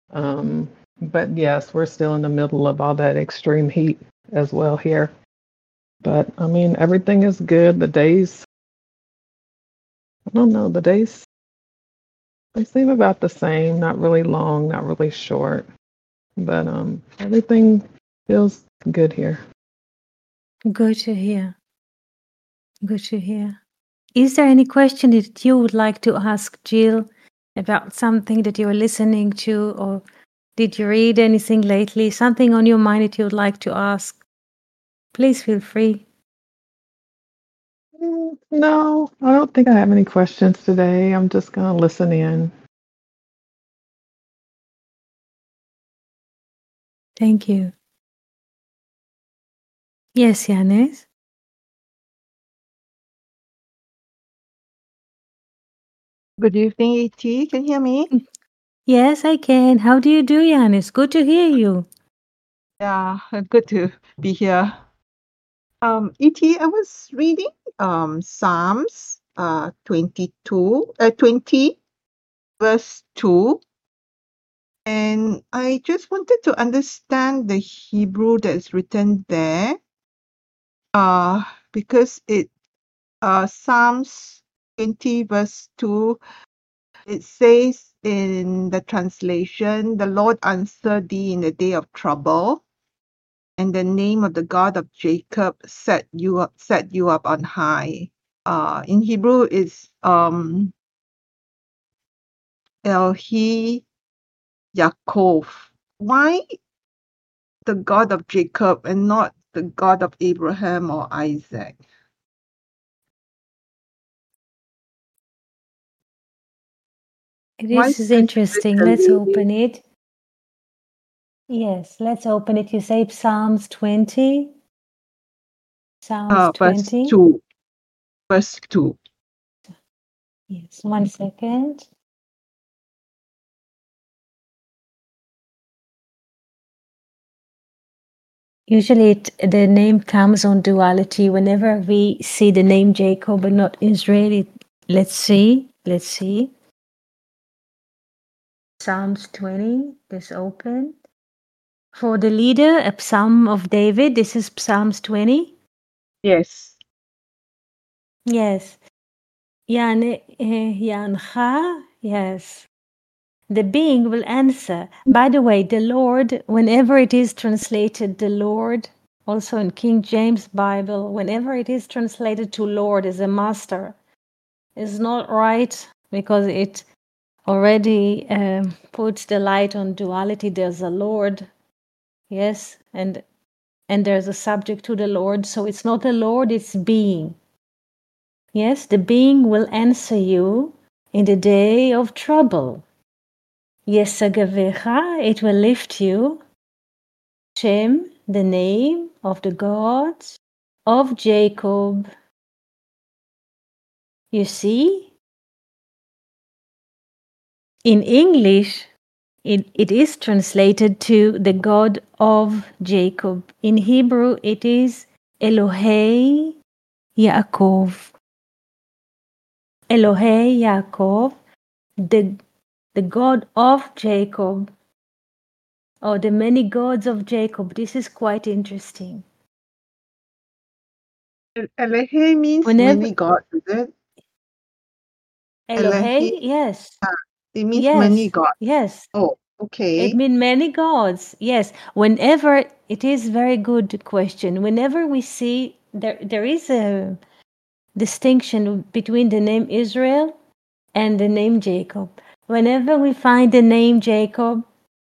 Um, but yes, we're still in the middle of all that extreme heat as well here. But I mean, everything is good. The days, I don't know, the days, they seem about the same, not really long, not really short. But everything feels good here. Good to hear. Good to hear. Is there any question that you would like to ask Jill about something that you're listening to, or did you read anything lately? Something on your mind that you would like to ask? Please feel free. No, I don't think I have any questions today. I'm just gonna listen in. Thank you. Yes, Yanis? Good evening, E.T. Can you hear me? Yes, I can. How do you do, Yanis? Good to hear you. Yeah, good to be here. E.T., I was reading Psalms 20 verse 2, and I just wanted to understand the Hebrew that's written there, because Psalms 20 verse 2, it says in the translation, the Lord answered thee in the day of trouble, and the name of the God of Jacob set you up on high. In Hebrew is Elohi Yaakov. Why the God of Jacob and not the God of Abraham or Isaac? Why This is interesting. Let's open it. Yes, let's open it. You say Psalms 20? Psalms 20? Verse 2. Yes, 1 second. Usually the name comes on duality. Whenever we see the name Jacob but not Israel, let's see. Psalms 20 is open. For the leader, a psalm of David. This is Psalms 20. Yes. Yes. Yancha, yes. The being will answer. By the way, the Lord, whenever it is translated, the Lord, also in King James Bible, whenever it is translated to Lord as a master, is not right because it already puts the light on duality. There's a Lord, yes, and there's a subject to the Lord. So it's not a Lord, it's being. Yes, the being will answer you in the day of trouble. Yesagavecha, it will lift you. Shem, the name of the God of Jacob. You see, in English, it is translated to the God of Jacob. In Hebrew, it is Elohei Yaakov. Elohei Yaakov, the God of Jacob, or the many gods of Jacob. This is quite interesting. Elohe means many gods, is it? Elohei, yes. It means many gods. Yes. Oh, okay. It means many gods. Yes. Whenever, it is very good question. Whenever we see, there is a distinction between the name Israel and the name Jacob. Whenever we find the name Jacob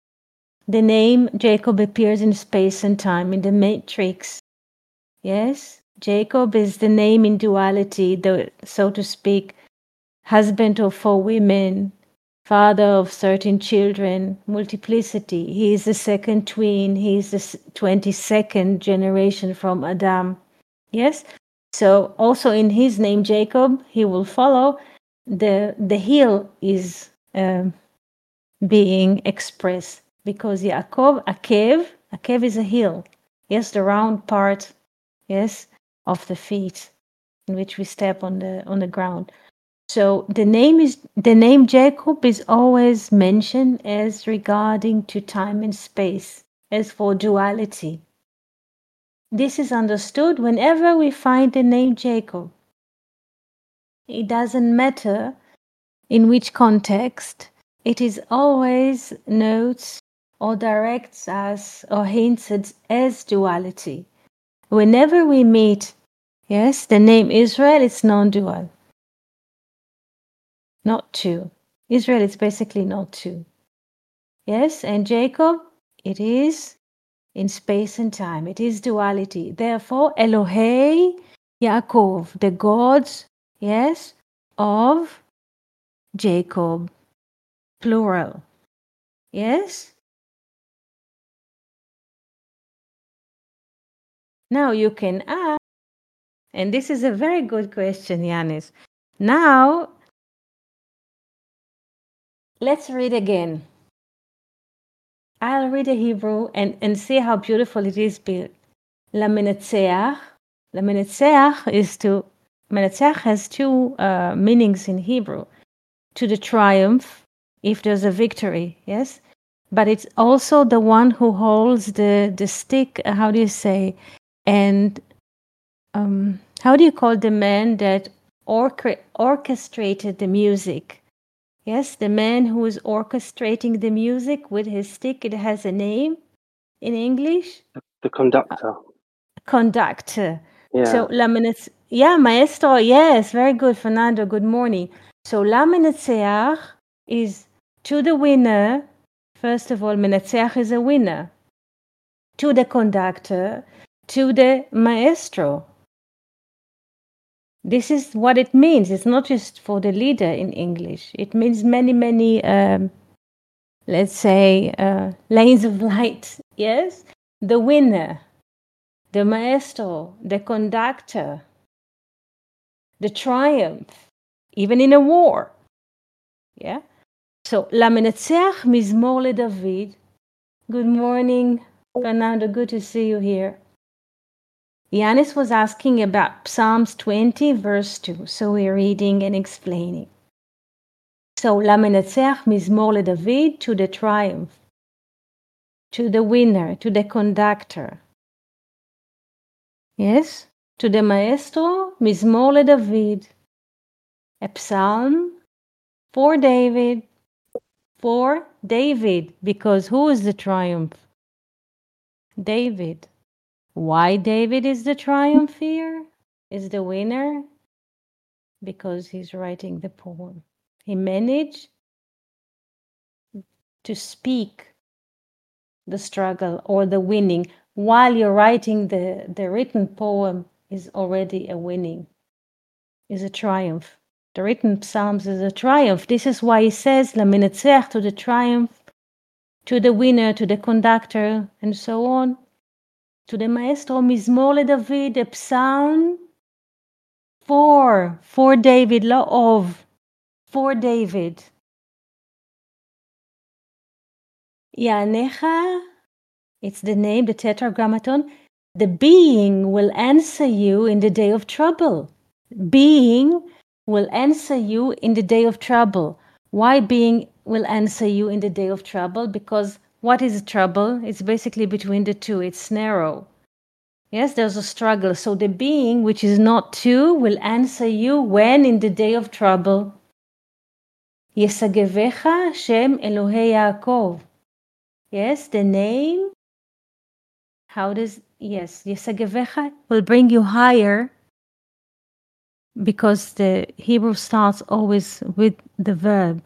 appears in space and time, in the matrix. Yes? Jacob is the name in duality, so to speak, husband of 4 women, father of certain children, multiplicity. He is the second twin. He is the 22nd generation from Adam. Yes? So also in his name, Jacob, he will follow. The heel is being expressed because Yaakov, Akev is a heel. Yes, the round part, yes, of the feet in which we step on the ground. So the name Jacob is always mentioned as regarding to time and space, as for duality. This is understood whenever we find the name Jacob. It doesn't matter in which context, it is always notes or directs us or hints at as duality. Whenever we meet, yes, the name Israel, it's non-dual. Not two. Israel is basically not two. Yes, and Jacob, it is in space and time. It is duality. Therefore, Elohei Yaakov, the gods, yes, of Jacob, plural. Yes? Now you can ask, and this is a very good question, Yanis. Now, let's read again. I'll read the Hebrew and see how beautiful it is built. Lamenetzeach. Lamenetzeach is to, Menetzeach has two meanings in Hebrew. To the triumph, if there's a victory, yes? But it's also the one who holds the stick, how do you say? And how do you call the man that orchestrated the music? Yes, the man who is orchestrating the music with his stick. It has a name in English. The conductor. Conductor. Yeah. So yeah, maestro. Yes, very good, Fernando. Good morning. So Lamenetzeach is to the winner. First of all, Menetzeach is a winner. To the conductor, to the maestro. This is what it means. It's not just for the leader in English. It means many, many, let's say, lanes of light. Yes? The winner, the maestro, the conductor, the triumph, even in a war. Yeah? So, Lamenetzeach Mizmor LeDavid. Good morning, Fernando. Good to see you here. Yanis was asking about Psalms 20, verse 2. So we're reading and explaining. So, Lamenetzeach Mizmor LeDavid, to the triumph, to the winner, to the conductor. Yes? To the maestro, Mizmor LeDavid. A psalm for David. For David, because who is the triumph? David. Why David is the triumph here? Is the winner? Because he's writing the poem. He managed to speak the struggle or the winning while you're writing the written poem is already a winning, is a triumph. The written psalms is a triumph. This is why he says Lamenetzeach, to the triumph, to the winner, to the conductor, and so on. To the maestro Mizmor LeDavid, a psalm for David, law of, for David. Yanecha, it's the name, the tetragrammaton. The being will answer you in the day of trouble. Being will answer you in the day of trouble. Why being will answer you in the day of trouble? Because what is trouble? It's basically between the two. It's narrow. Yes, there's a struggle. So the being, which is not two, will answer you when in the day of trouble. Yesagevecha Shem Elohei Yaakov. Yes, the name. How does, yes, Yesagevecha will bring you higher, because the Hebrew starts always with the verb,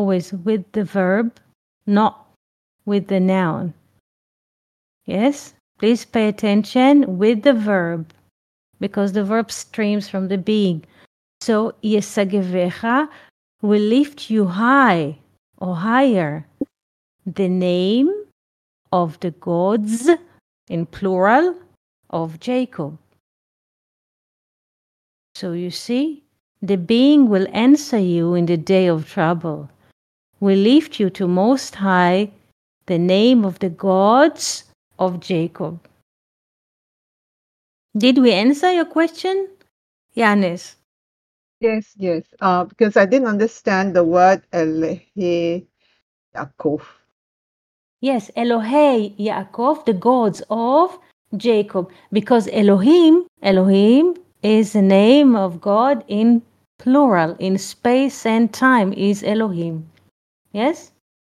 not with the noun. Yes, please pay attention, with the verb, because the verb streams from the being. So, Yesagevecha will lift you high or higher. The name of the gods, in plural, of Jacob. So you see, the being will answer you in the day of trouble, will lift you to most high, the name of the gods of Jacob. Did we answer your question, Yanis? Yes, yes. Because I didn't understand the word Elohe Yaakov. Yes, Elohei Yaakov, the gods of Jacob, because Elohim is the name of God in plural, in space and time is Elohim. Yes?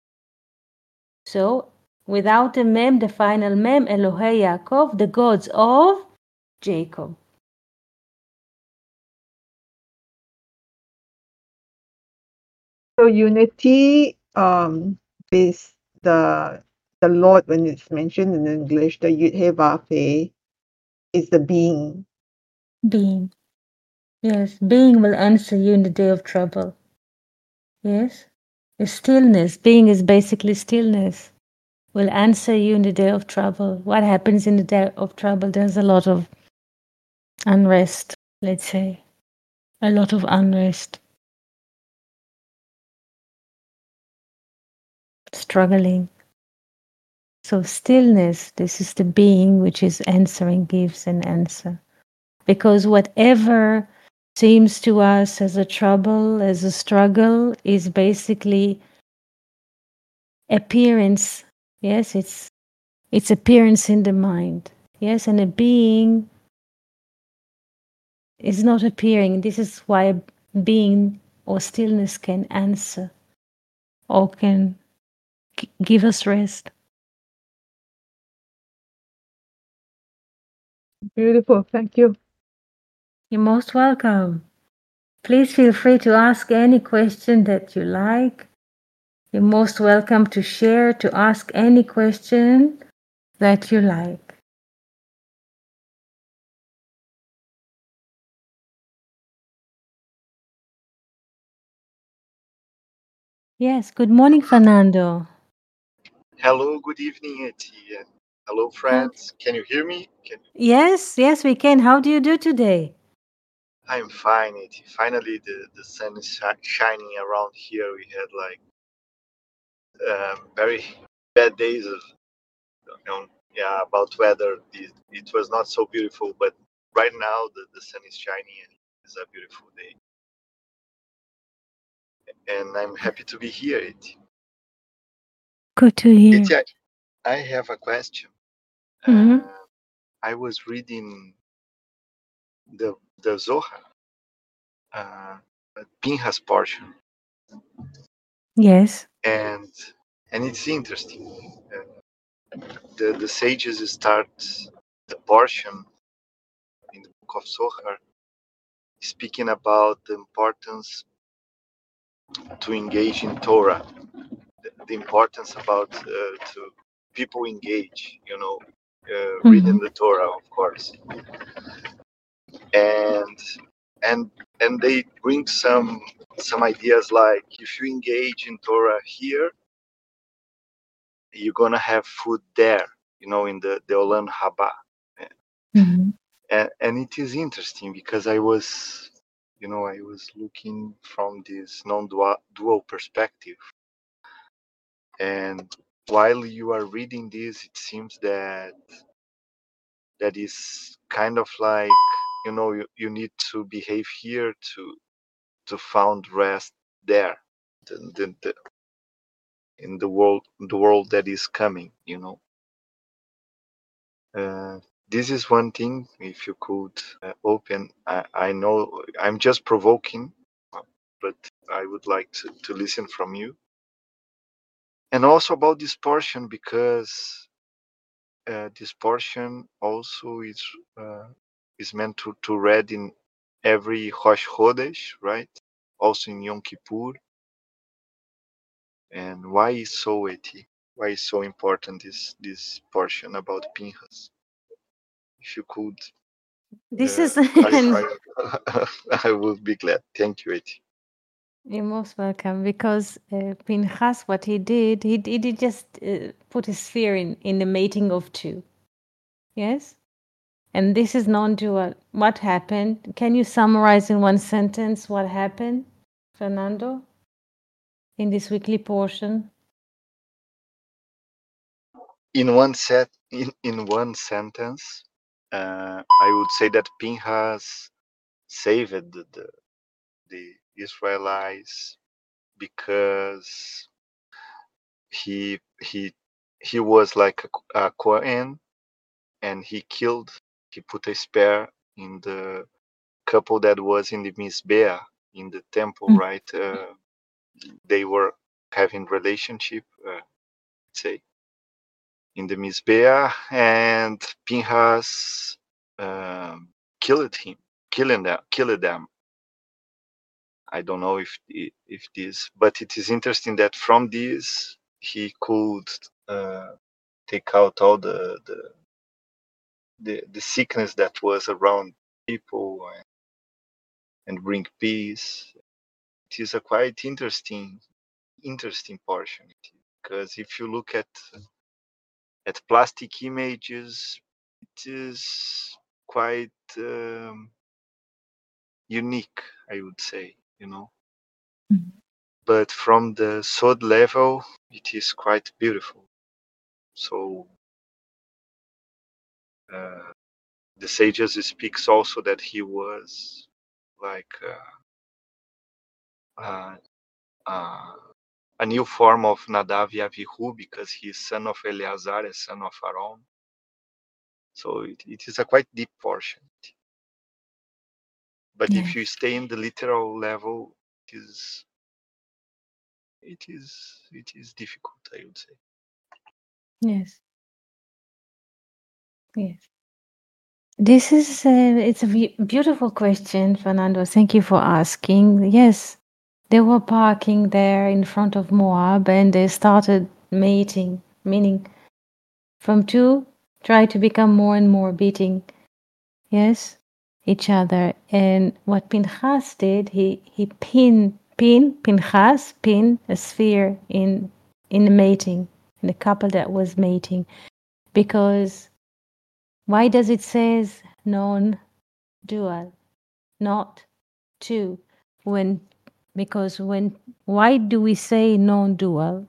So, without the mem, the final mem, Elohei Yaakov, the gods of Jacob. So unity is the Lord when it's mentioned in English, the Yud He Vav He is the being. Being. Yes, being will answer you in the day of trouble. Yes? The stillness. Being is basically stillness. Will answer you in the day of trouble. What happens in the day of trouble? There's a lot of unrest, let's say. A lot of unrest. Struggling. So stillness, this is the being which is answering, gives an answer. Because whatever seems to us as a trouble, as a struggle, is basically appearance. Yes, it's appearance in the mind. Yes, and a being is not appearing. This is why being or stillness can answer or can give us rest. Beautiful. Thank you. You're most welcome. Please feel free to ask any question that you like. You're most welcome to share, to ask any question that you like. Yes, good morning, Fernando. Hello, good evening, Eti. Hello, friends. Can you hear me? Yes, we can. How do you do today? I'm fine, Eti. Finally, the sun is shining around here. We had like very bad days of, about weather. It was not so beautiful, but right now the sun is shining and it's a beautiful day. And I'm happy to be here, Eti. Good to hear. Eti, I have a question. Mhm. I was reading the Zohar, Pinhas portion. Yes. and it's interesting. The sages start the portion in the book of Zohar speaking about the importance to engage in Torah, the importance about to people engage, reading the Torah, of course, and and and they bring some ideas like if you engage in Torah here, you're gonna have food there, in the Olam Haba. Mhm. And it is interesting because I was looking from this non-dual perspective, and while you are reading this, it seems that is kind of like you need to behave here to find rest there, the in the world that is coming. This is one thing, if you could open. I know I'm just provoking, but I would like to listen from you. And also about this portion, because this portion also is meant to read in every Rosh Chodesh, right? Also in Yom Kippur. And why is so why is so important this portion about Pinchas? If you could This is clarify, I would be glad. Thank you, Eti. You're most welcome because Pinchas, what he did, he did just put his sphere in the mating of two. Yes? And this is non-dual. What happened? Can you summarize in one sentence what happened, Fernando, in this weekly portion? In one sentence, I would say that Pinchas saved the Israelites because he was like a Kohen, and he put a spear in the couple that was in the Mizbeah in the temple, right? They were having relationship, say, in the Mizbeah, and Pinhas killed them. I don't know if this, but it is interesting that from this he could take out all the sickness that was around people and bring peace. It is a quite interesting portion, because if you look at plastic images, it is quite unique, I would say, but from the soul level it is quite beautiful. So the sages speaks also that he was like a new form of Nadav Yavihu, because he is son of Eleazar and son of Aaron. So it is a quite deep portion. But if you stay in the literal level, it is difficult, I would say. Yes. Yes. This is it's a beautiful question, Fernando. Thank you for asking. Yes, they were parking there in front of Moab, and they started mating, meaning from two try to become more and more beating, yes, each other. And what Pinchas did, he Pinchas pinned a spear in the mating, in the couple that was mating, because why does it says non-dual, not two? Why do we say non-dual?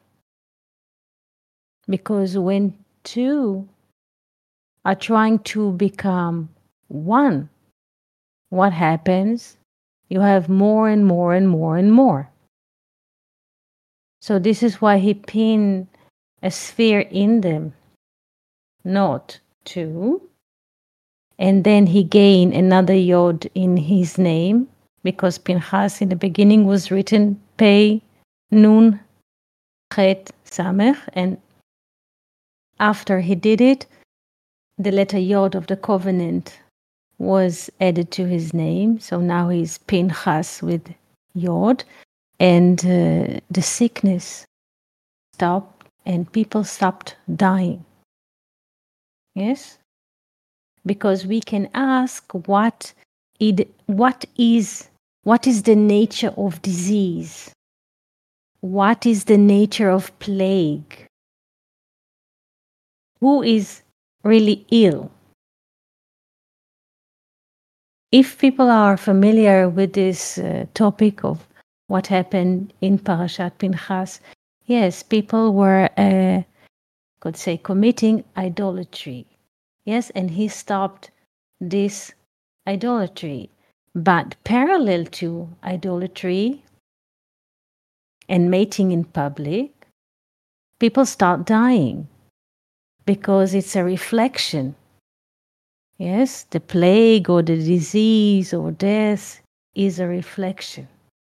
Because when two are trying to become one, what happens? You have more and more and more and more. So this is why he pinned a sphere in them, not two. And then he gained another yod in his name, because Pinchas in the beginning was written Pei, Nun, Chet, Samech, and after he did it, the letter yod of the covenant was added to his name. So now he's Pinchas with yod, and the sickness stopped and people stopped dying. Yes? Because we can ask what is the nature of disease? What is the nature of plague? Who is really ill? If people are familiar with this topic of what happened in Parashat Pinchas, yes, people were, could say, committing idolatry. Yes, and he stopped this idolatry. But parallel to idolatry and mating in public, people start dying because it's a reflection. Yes, the plague or the disease or death is a reflection.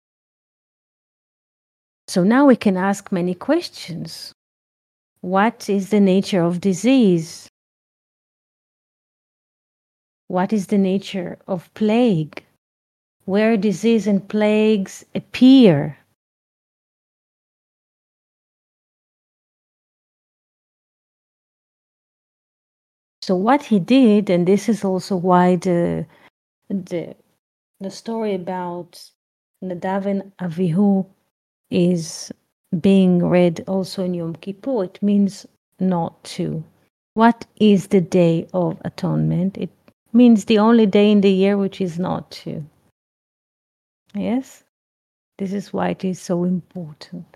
So now we can ask many questions. What is the nature of disease? What is the nature of plague? Where disease and plagues appear? So what he did, and this is also why the story about Nadav and Avihu is being read also in Yom Kippur, it means not to. What is the Day of Atonement? It means the only day in the year which is not to. Yes? This is why it is so important.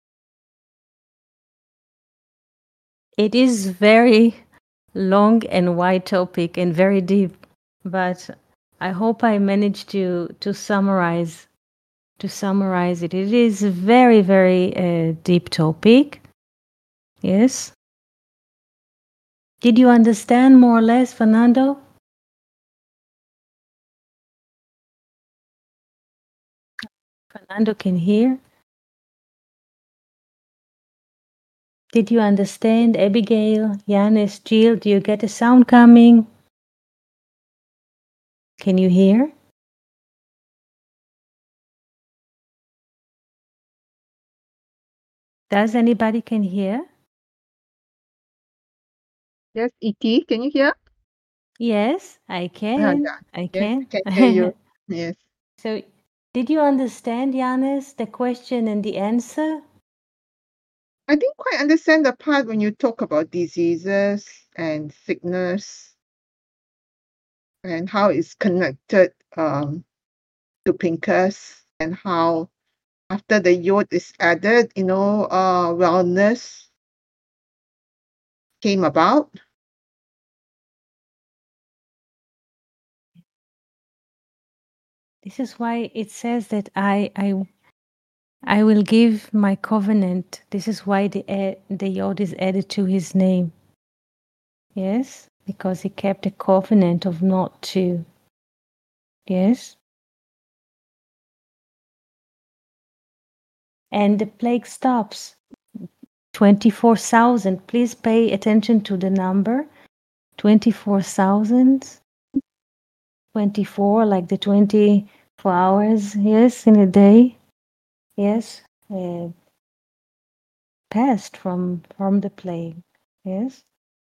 It is very long and wide topic and very deep, but I hope I managed to summarize to summarize it. It is a very, very deep topic. Yes. Did you understand more or less, Fernando? Fernando can hear. Did you understand, Abigail, Yanis, Jill? Do you get a sound coming? Can you hear? Does anybody can hear? Yes, E.T., can you hear? Yes, I can. Yeah. I Yes, can. I can hear you. Yes. So, did you understand, Yanis, the question and the answer? I didn't quite understand the part when you talk about diseases and sickness and how it's connected to Pinchas and how after the yod is added, wellness came about. This is why it says that I will give my covenant. This is why the yod is added to his name. Yes, because he kept a covenant of not to. Yes. And the plague stops. 24,000. Please pay attention to the number. 24,000. 24, like the 24 hours, yes, in a day. Yes. Passed from the plague. Yes.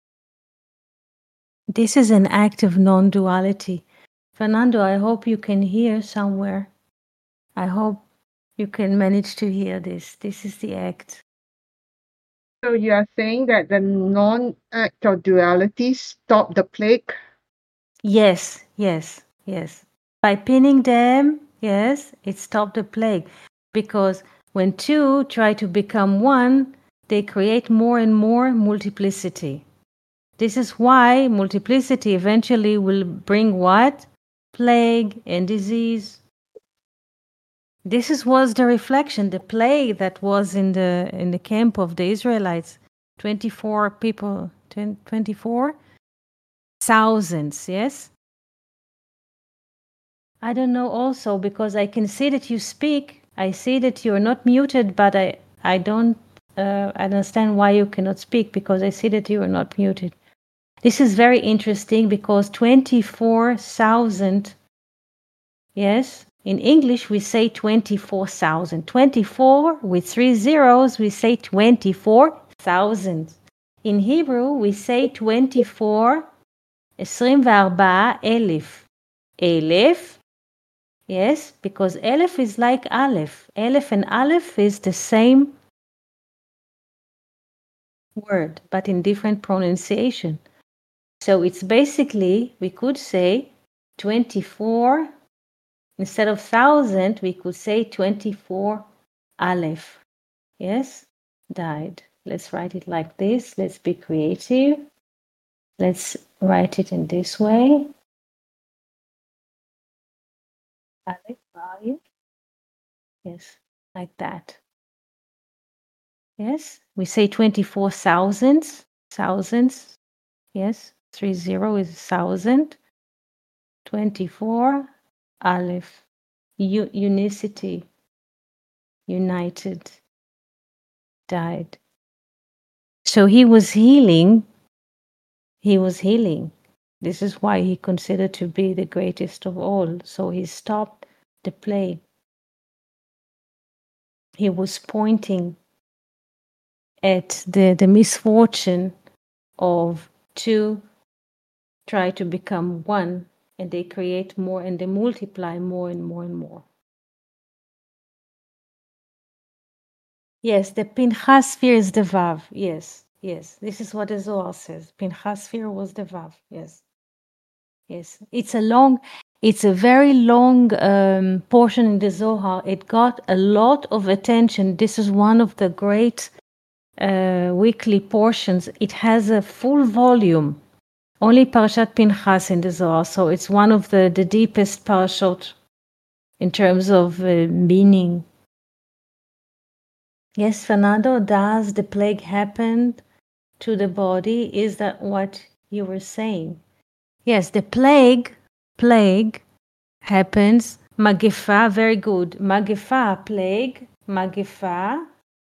This is an act of non-duality. Fernando, I hope you can hear somewhere. I hope you can manage to hear this. This is the act. So you are saying that the non-act of duality stopped the plague? Yes, yes, yes. By pinning them, yes, it stopped the plague. Because when two try to become one, they create more and more multiplicity. This is why multiplicity eventually will bring what? Plague and disease. This was the reflection, the plague that was in the camp of the Israelites. 24 people, 24 thousands, yes? I don't know also because I can see that you speak. I see that you're not muted, but I don't understand why you cannot speak because I see that you are not muted. This is very interesting because 24,000, yes, in English we say 24,000. 24 with 3 zeros, we say 24,000. In Hebrew we say 24, 24,000. Elef, yes, because Elef is like Aleph. Elef and Aleph is the same word, but in different pronunciation. So it's basically, we could say 24, instead of 1,000, we could say 24 Aleph. Yes, died. Let's write it like this. Let's be creative. Let's write it in this way. Aleph, value. Yes, like that. Yes, we say 24,000, thousands. Yes, 30 is 1,000. 24, Aleph, unicity, united, died. So he was healing. He was healing. This is why he considered to be the greatest of all. So he stopped the plague. He was pointing at the misfortune of two try to become one, and they create more and they multiply more and more and more. Yes, the Pinchas sphere is the Vav. Yes, yes. This is what the Zohar says. Pinchas sphere was the Vav. Yes. Yes. It's a very long portion in the Zohar. It got a lot of attention. This is one of the great weekly portions. It has a full volume. Only Parashat Pinchas in the Zohar. So it's one of the deepest parashot in terms of meaning. Yes, Fernando, does the plague happen to the body? Is that what you were saying? Yes, the plague happens. Magefa, very good. Magefa, plague, magefa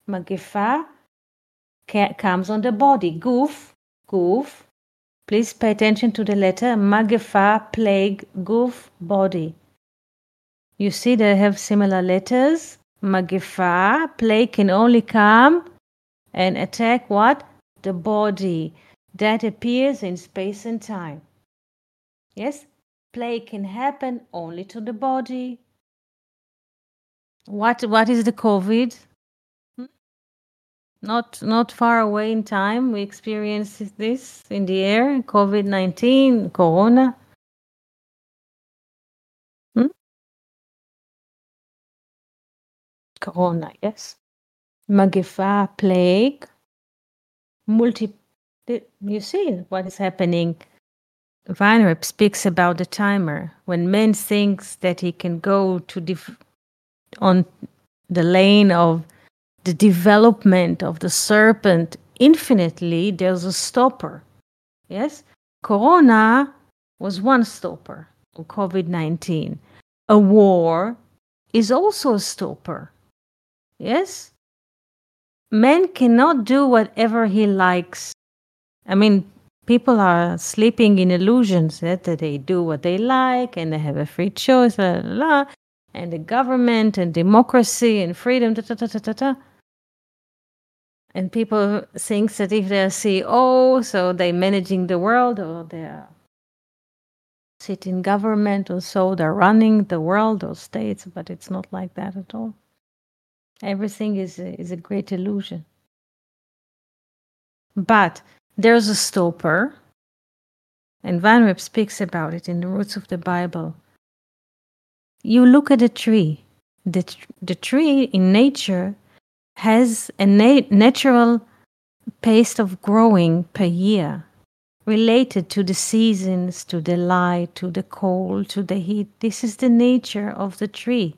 comes on the body. Guf. Please pay attention to the letter. Magefa, plague, guf, body. You see they have similar letters. Magefa, plague can only come and attack what? The body. That appears in space and time. Yes? Plague can happen only to the body. What is the COVID? Not far away in time we experience this in the air. COVID-19, Corona. Corona, yes. Magefa, plague. You see what is happening. Weinreb speaks about the timer. When man thinks that he can go to on the lane of the development of the serpent infinitely, there's a stopper. Yes? Corona was one stopper, or COVID-19. A war is also a stopper. Yes? Man cannot do whatever he likes. I mean, people are sleeping in illusions that they do what they like and they have a free choice, and the government and democracy and freedom, And people think that if they're CEO, so they're managing the world, or they're sitting in government, or so they're running the world or states, but it's not like that at all. Everything is a great illusion. But there's a stopper, and Weinreb speaks about it in the Roots of the Bible. You look at a tree. The tree in nature has a natural pace of growing per year, related to the seasons, to the light, to the cold, to the heat. This is the nature of the tree.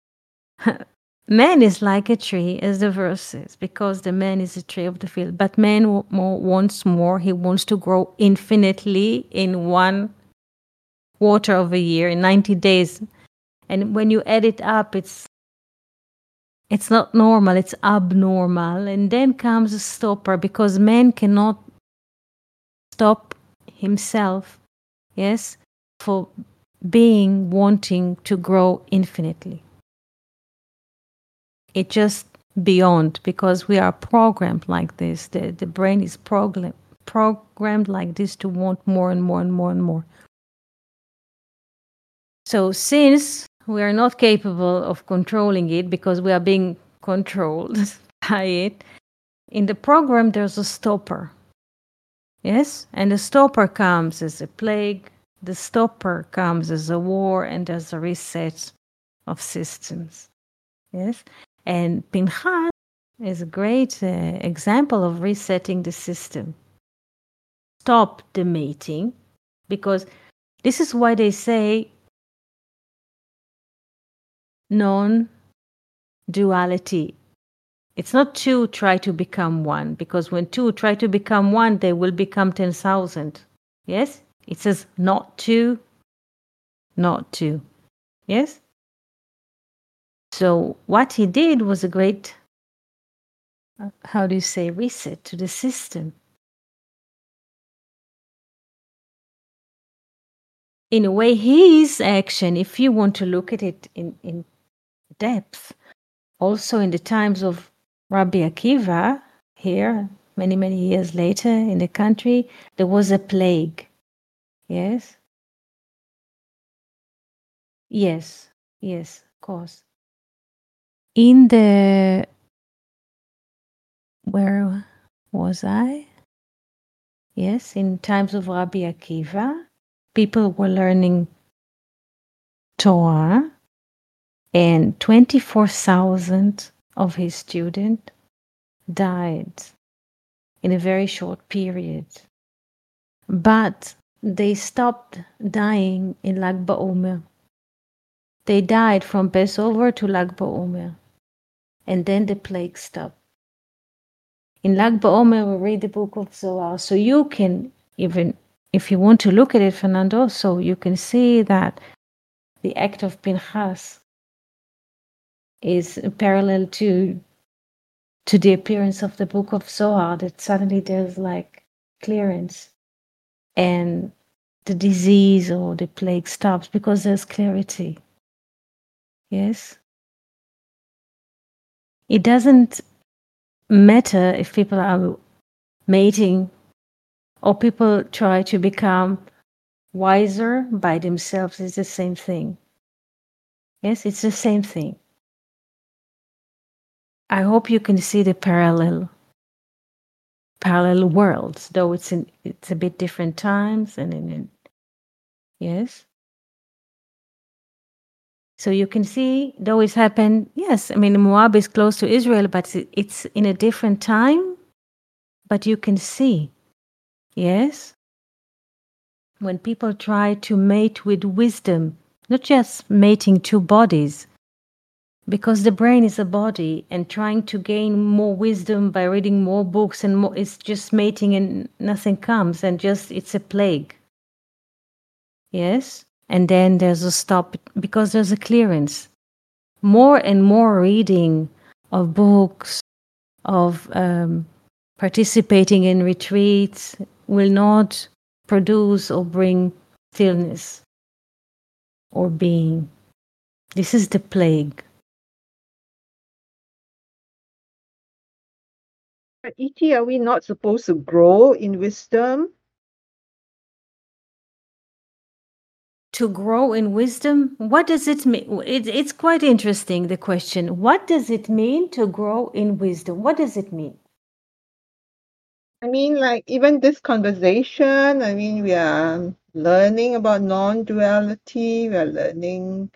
Man is like a tree, as the verse says, because the man is a tree of the field. But man wants more. He wants to grow infinitely in 1 quarter of a year, in 90 days. And when you add it up, it's not normal, it's abnormal. And then comes a stopper, because man cannot stop himself, yes, for wanting to grow infinitely. It's just beyond, because we are programmed like this. The brain is programmed like this to want more and more and more and more. So since we are not capable of controlling it, because we are being controlled by it, in the program there's a stopper. Yes? And the stopper comes as a plague, the stopper comes as a war, and there's a reset of systems. Yes? And Pinchas is a great example of resetting the system. Stop the mating, because this is why they say non-duality. It's not two try to become one, because when two try to become one, they will become 10,000. Yes? It says not two. Yes? So what he did was a great, reset to the system. In a way, his action, if you want to look at it in depth, also in the times of Rabbi Akiva, here, many, many years later in the country, there was a plague. Yes? Yes, of course. Where was I? Yes, in times of Rabbi Akiva, people were learning Torah, and 24,000 of his students died in a very short period. But they stopped dying in Lag BaOmer. They died from Passover to Lag BaOmer, and then the plague stopped. In Lag BaOmer, we read the book of Zohar, so you can, even if you want to look at it, Fernando, so you can see that the act of Pinchas is parallel to the appearance of the book of Zohar, that suddenly there's like clearance and the disease or the plague stops because there's clarity. Yes? It doesn't matter if people are mating or people try to become wiser by themselves. It's the same thing. Yes, it's the same thing. I hope you can see the parallel worlds, though it's a bit different times and yes. So you can see, though it's happened, yes, I mean, Moab is close to Israel, but it's in a different time. But you can see, yes, when people try to mate with wisdom, not just mating two bodies, because the brain is a body, and trying to gain more wisdom by reading more books and more, it's just mating and nothing comes, and just it's a plague. Yes? And then there's a stop because there's a clearance. More and more reading of books, of participating in retreats will not produce or bring stillness or being. This is the plague. But E.T., are we not supposed to grow in wisdom? To grow in wisdom, what does it mean? It's quite interesting, the question. What does it mean to grow in wisdom? What does it mean? I mean, like, even this conversation, I mean, we are learning about non-duality, we are learning,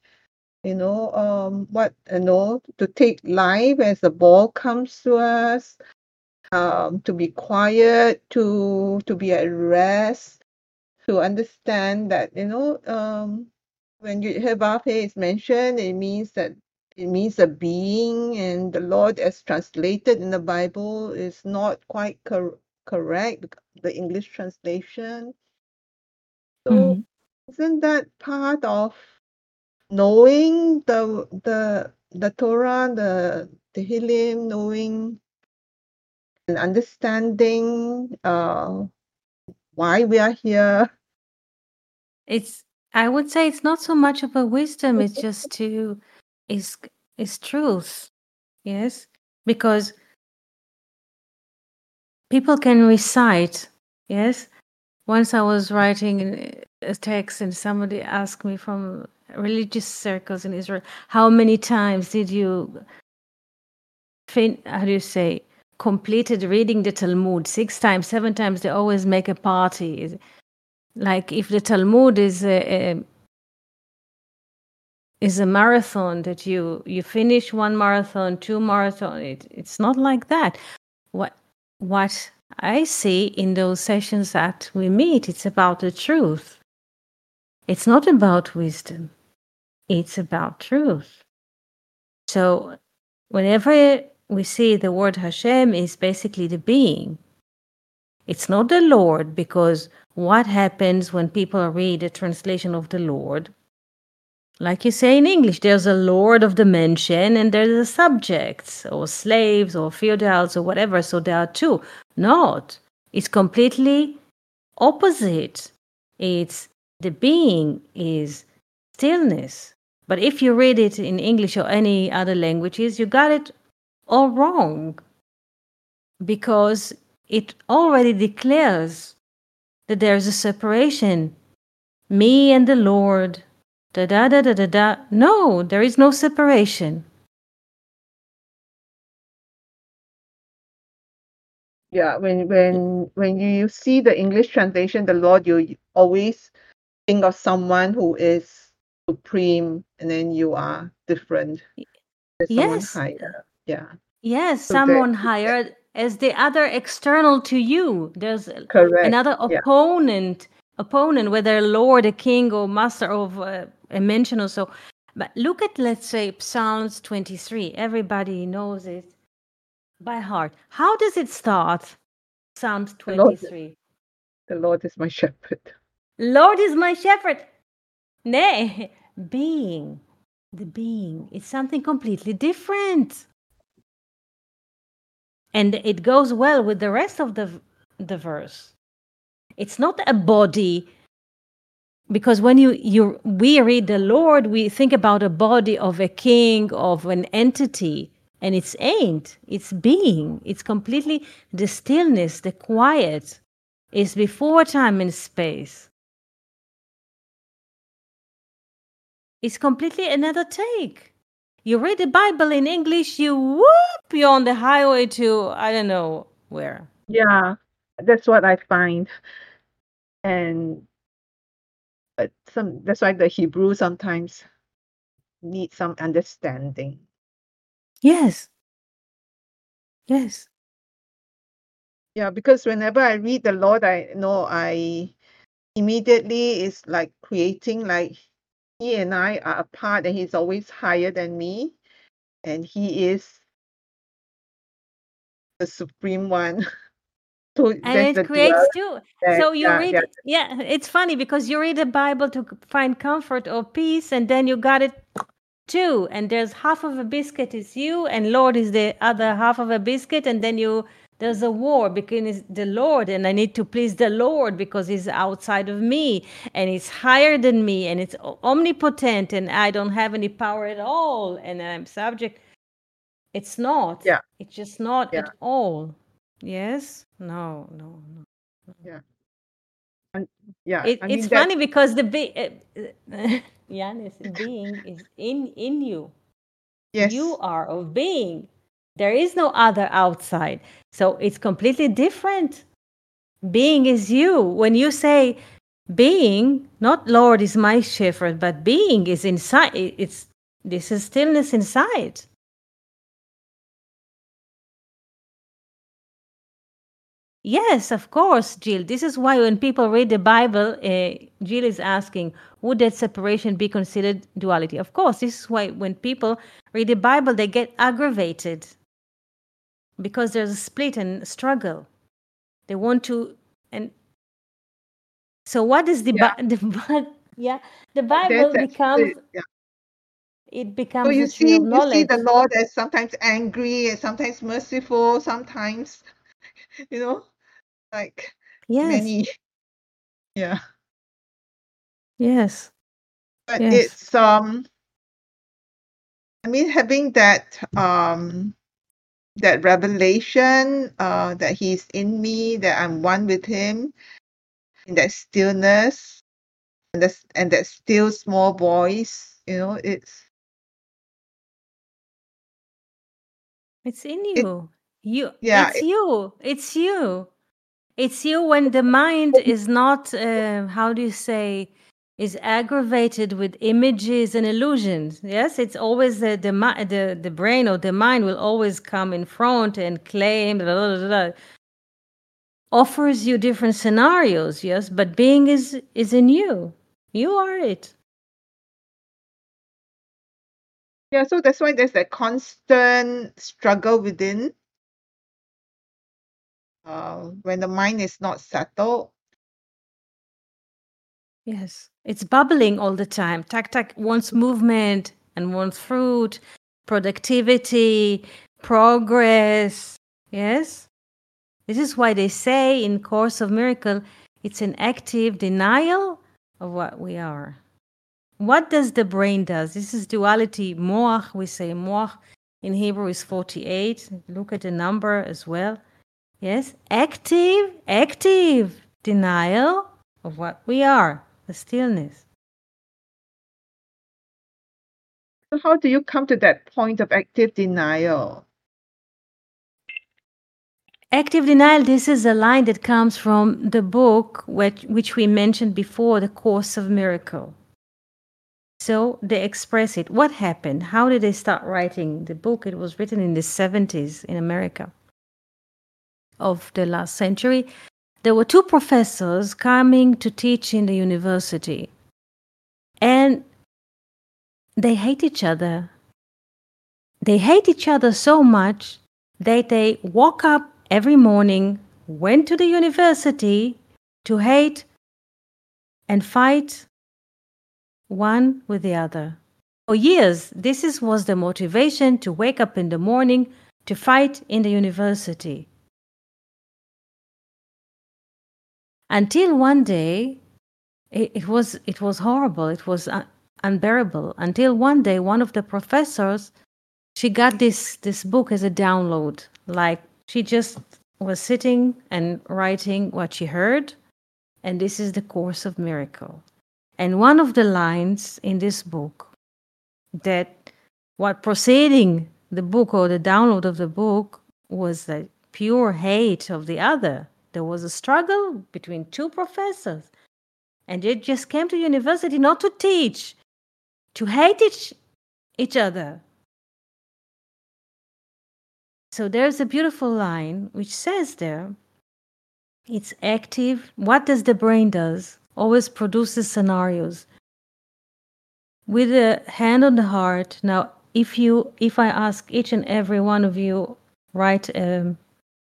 to take life as the ball comes to us, to be quiet, to be at rest, to understand that, when Yud-Heh-Vav-Heh is mentioned, it means a being, and the Lord as translated in the Bible is not quite correct, the English translation. So isn't that part of knowing the Torah, the Tehillim, knowing and understanding why we are here? I would say it's not so much of a wisdom, it's just is truth. Yes? Because people can recite, yes? Once I was writing a text and somebody asked me from religious circles in Israel, how many times did you completed reading the Talmud? 6 times, 7 times. They always make a party. Like if the Talmud is a marathon that you finish 1 marathon, 2 marathon. It's not like that. What I see in those sessions that we meet, it's about the truth. It's not about wisdom. It's about truth. So whenever we see the word Hashem is basically the being. It's not the Lord, because what happens when people read a translation of the Lord? Like you say in English, there's a lord of the mansion and there's a subjects or slaves or feudals or whatever. So there are two. Not. It's completely opposite. It's the being is stillness. But if you read it in English or any other languages, you got it all wrong, because it already declares that there's a separation. Me and the Lord. Da da da da da da. No, there is no separation. Yeah, when you see the English translation, the Lord, you always think of someone who is supreme, and then you are different. There's someone Yes. higher. Yeah. Yes, So someone higher as the other external to you. There's correct. another Yeah. opponent, whether lord, a king, or master of a mansion or so. But look at, let's say, Psalms 23. Everybody knows it by heart. How does it start? Psalms The Lord, 23. the Lord is my shepherd. Lord is my shepherd. Nay, being. The being is something completely different. And it goes well with the rest of the verse. It's not a body, because when we read the Lord, we think about a body of a king, of an entity, and it's ain't. It's being. It's completely the stillness, the quiet is before time and space. It's completely another take. You read the Bible in English, you're on the highway to I don't know where. Yeah, that's what I find. And that's why the Hebrew sometimes need some understanding. Yes. Yes. Yeah, because whenever I read the Lord, I know I immediately is like creating, like he and I are apart, and he's always higher than me, and he is the supreme one. So And there's it the creates duality too. there. So you Yeah, read, yeah, yeah, it's funny because you read the Bible to find comfort or peace, and then you got it too. And there's half of a biscuit is you, and Lord is the other half of a biscuit, and then there's a war because it's the Lord, and I need to please the Lord because he's outside of me, and he's higher than me, and it's omnipotent, and I don't have any power at all, and I'm subject. It's not. yeah, It's just not yeah, at all. Yes? No, no, no. yeah. And yeah, I It's mean that's funny because the Yanis, being is in you. You yes. are of being. There is no other outside. So it's completely different. Being is you. When you say being, not Lord is my shepherd, but being is inside. This is stillness inside. Yes, of course, Jill. This is why when people read the Bible, Jill is asking, would that separation be considered duality? Of course, this is why when people read the Bible, they get aggravated because there's a split and struggle. They want to, and so what is the Yeah, yeah, the there's Bible that becomes split. Yeah. it So becomes you a tree of see the knowledge. Lord as sometimes angry and sometimes merciful, sometimes, you know, like Yes, many. Yeah. yes, But yes. it's I mean having that revelation that he's in me, that I'm one with him, in that stillness and that still small voice, it's It's in it you. You. yeah, It's you. It's you. It's you when the mind is not, how do you say, is aggravated with images and illusions. Yes, it's always the brain or the mind will always come in front and claim, blah, blah, blah, blah. Offers you different scenarios. Yes, but being is in you. You are it. yeah, so that's why there's that constant struggle within when the mind is not settled. Yes, it's bubbling all the time. Tak tak wants movement and wants fruit, productivity, progress. Yes, this is why they say in Course of Miracle, it's an active denial of what we are. What does the brain does? This is duality. Moach, we say moach in Hebrew is 48. Look at the number as well. Yes, active denial of what we are, the stillness. So how do you come to that point of active denial? Active denial, this is a line that comes from the book which we mentioned before, The Course of Miracle. So they express it. What happened? How did they start writing the book? It was written in the 70s in America of the last century. There were two professors coming to teach in the university. And they hate each other. They hate each other so much that they woke up every morning, went to the university to hate and fight one with the other. For years, was the motivation to wake up in the morning to fight in the university. Until one day, it was horrible. It was unbearable. Until one day, one of the professors, she got this book as a download. Like she just was sitting and writing what she heard, and this is the Course of Miracle. And one of the lines in this book that what preceding the book or the download of the book was the pure hate of the other. There was a struggle between two professors, and they just came to university not to teach, to hate each other. So there's a beautiful line which says there, it's active. What does the brain does? Always produces scenarios. With a hand on the heart, now if I ask each and every one of you, write a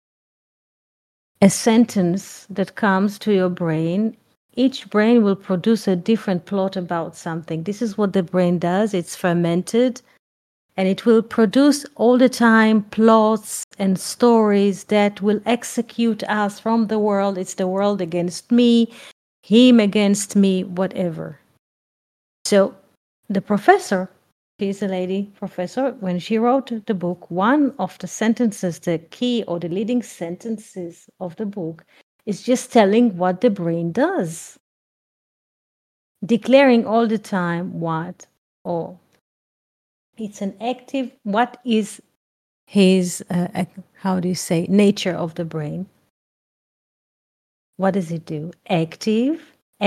sentence that comes to your brain, each brain will produce a different plot about something. This is what the brain does. It's fermented, and it will produce all the time plots and stories that will execute us from the world. It's the world against me, him against me, whatever. So the professor, she's a lady professor, when she wrote the book, one of the sentences, the key or the leading sentences of the book, is just telling what the brain does. Declaring all the time what, or it's an active, what is his, how do you say, nature of the brain? What does it do? Active,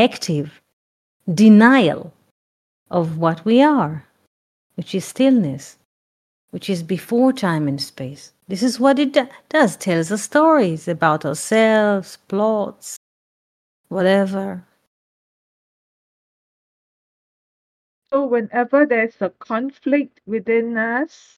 denial of what we are, which is stillness, which is before time and space. This is what it does. Tells us stories about ourselves, plots, whatever. So whenever there's a conflict within us,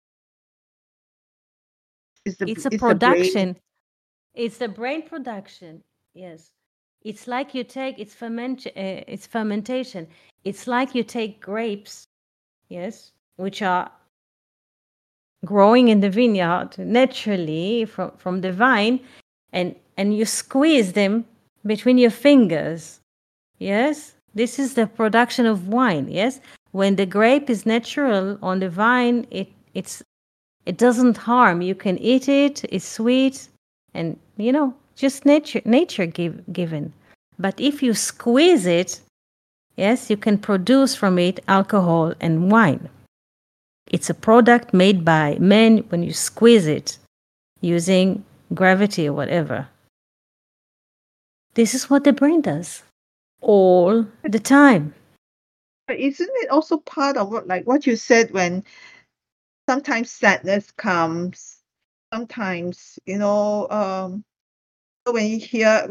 it's It's a the brain. production. It's the brain production. Yes. It's like you take, it's fermentation. It's like you take grapes, yes, which are growing in the vineyard naturally from the vine, and you squeeze them between your fingers. Yes, this is the production of wine. Yes, when the grape is natural on the vine, it doesn't harm. You can eat it. It's sweet, and just nature given. But if you squeeze it, yes, you can produce from it alcohol and wine. It's a product made by men when you squeeze it using gravity or whatever. This is what the brain does all the time. But isn't it also part of what you said, when sometimes sadness comes, sometimes when you hear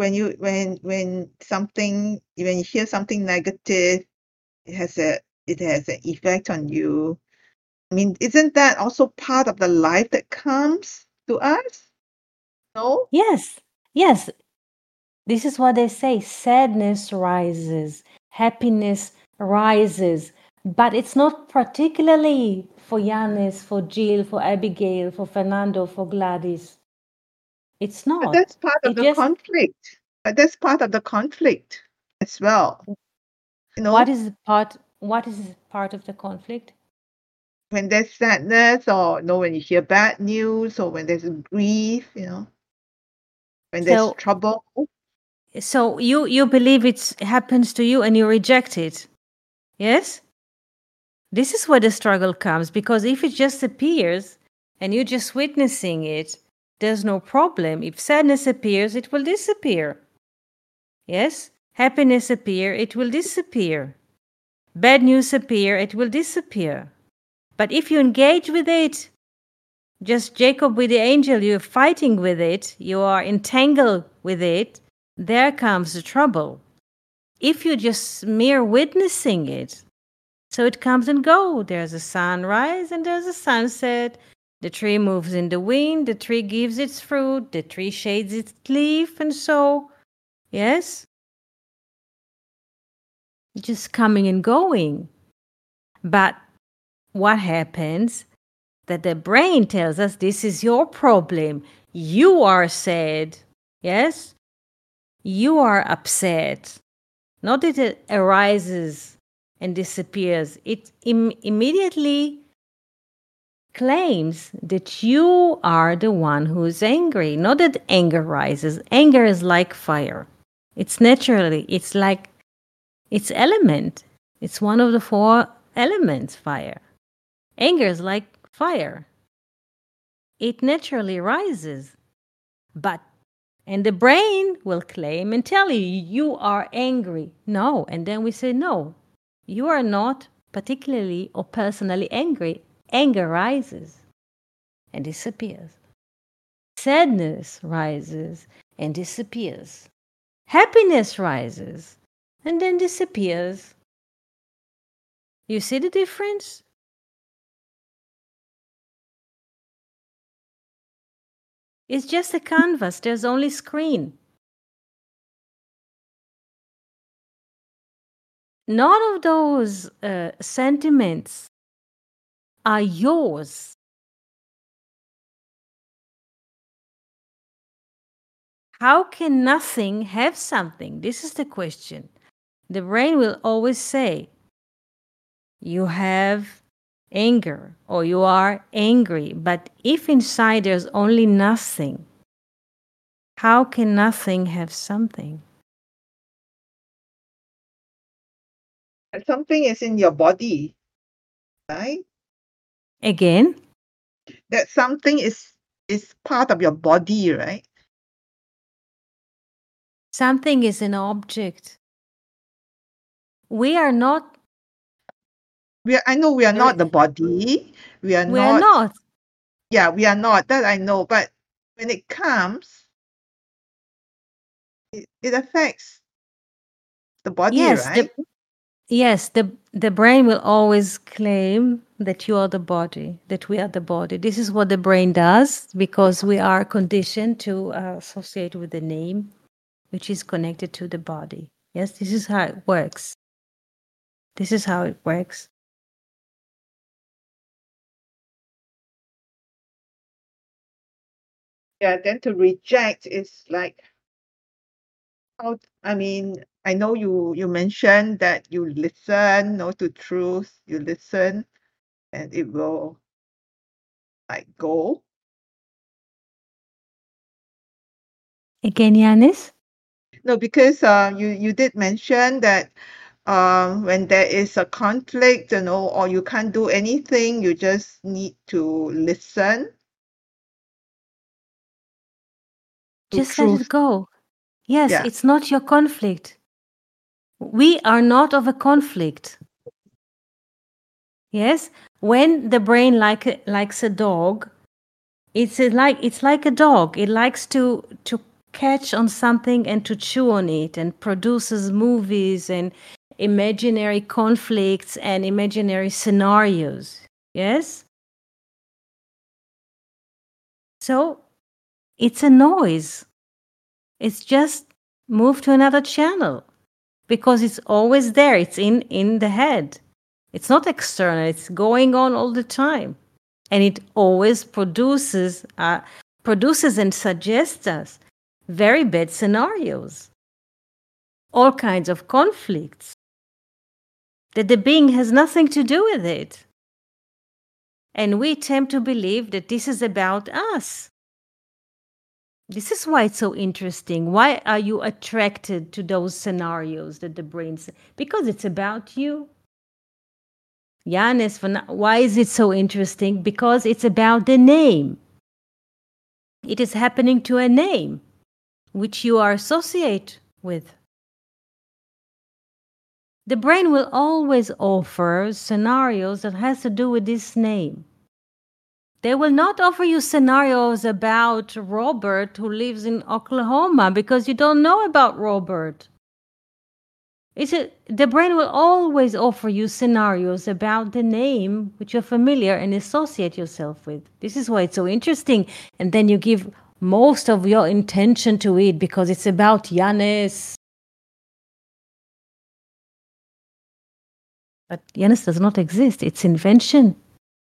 something negative, it has an effect on you. I mean, isn't that also part of the life that comes to us? No? Yes. This is what they say. Sadness rises, happiness rises, but it's not particularly for Yanis, for Jill, for Abigail, for Fernando, for Gladys. It's not. But that's part of the conflict. But that's part of the conflict as well. What is part of the conflict? When there's sadness, or when you hear bad news, or when there's grief, when there's trouble. So you believe it happens to you and you reject it. Yes? This is where the struggle comes, because if it just appears and you're just witnessing it, there's no problem. If sadness appears, it will disappear. Yes? Happiness appear, it will disappear. Bad news appear, it will disappear. But if you engage with it, just Jacob with the angel, you're fighting with it, you are entangled with it, there comes the trouble. If you're just mere witnessing it, So it comes and goes. There's a sunrise and there's a sunset. The tree moves in the wind. The tree gives its fruit. The tree shades its leaf. And so, yes, just coming and going. But what happens? That the brain tells us this is your problem. You are sad. Yes? You are upset. Not that it arises and disappears. It immediately claims that you are the one who is angry. Not that anger rises. Anger is like fire. It's naturally, it's like, it's element. It's one of the 4 elements, fire. Anger is like fire. It naturally rises. And the brain will claim and tell you, you are angry. No. And then we say, no, you are not particularly or personally angry. Anger rises and disappears. Sadness rises and disappears. Happiness rises and then disappears. You see the difference? It's just a canvas. There's only screen. None of those sentiments are yours. How can nothing have something? This is the question. The brain will always say, you have anger or you are angry. But if inside there's only nothing, how can nothing have something? Something is in your body, right? Again? That something is part of your body, right? Something is an object. We are not. I know we are not the body. We are not. Yeah, we are not. That I know. But when it comes, it affects the body, Yes, right? the brain will always claim that you are the body, that we are the body. This is what the brain does because we are conditioned to associate with the name, which is connected to the body. Yes, this is how it works. This is how it works. Yeah, then to reject is like how, I mean, I know you mentioned that you listen, to truth, you listen, and it will like go. Again, Yanis? No, because you did mention that when there is a conflict, or you can't do anything, you just need to listen. Just let it go. Yes, Yeah. it's not your conflict. We are not of a conflict. Yes, when the brain likes a dog, it's like a dog. It likes to catch on something and to chew on it, and produces movies and imaginary conflicts and imaginary scenarios. Yes? So it's a noise. It's just move to another channel because it's always there. It's in the head. It's not external. It's going on all the time. And it always produces and suggests us very bad scenarios, all kinds of conflicts, that the being has nothing to do with it. And we tend to believe that this is about us. This is why it's so interesting. Why are you attracted to those scenarios that the brain says? Because it's about you. Yanis, why is it so interesting? Because it's about the name. It is happening to a name which you are associated with. The brain will always offer scenarios that has to do with this name. They will not offer you scenarios about Robert who lives in Oklahoma because you don't know about Robert. The brain will always offer you scenarios about the name which you're familiar and associate yourself with. This is why it's so interesting. And then you give most of your intention to it because it's about Jannes. But Jannes does not exist. It's invention.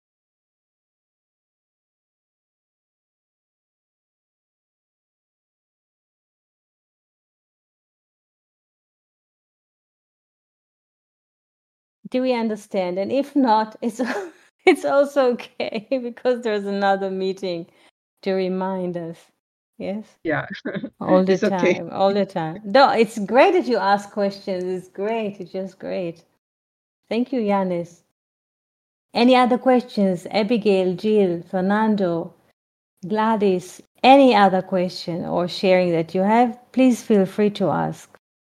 Do we understand? And if not, it's also okay because there's another meeting to remind us. Yes? Yeah. All the It's okay. time. All the time. No, it's great if you ask questions. It's great. It's just great. Thank you, Yanis. Any other questions? Abigail, Jill, Fernando, Gladys, any other question or sharing that you have, please feel free to ask.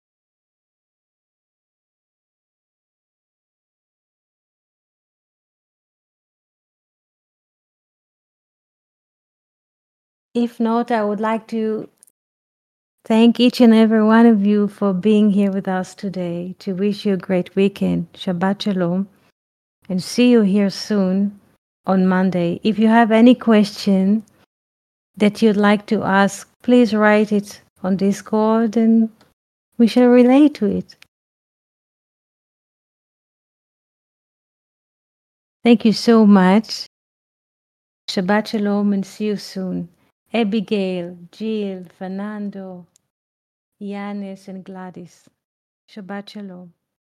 If not, I would like to thank each and every one of you for being here with us today, to wish you a great weekend. Shabbat Shalom, and see you here soon on Monday. If you have any question that you'd like to ask, please write it on Discord and we shall relate to it. Thank you so much. Shabbat Shalom and see you soon. Abigail, Jill, Fernando, Yanis, and Gladys. Shabbat Shalom.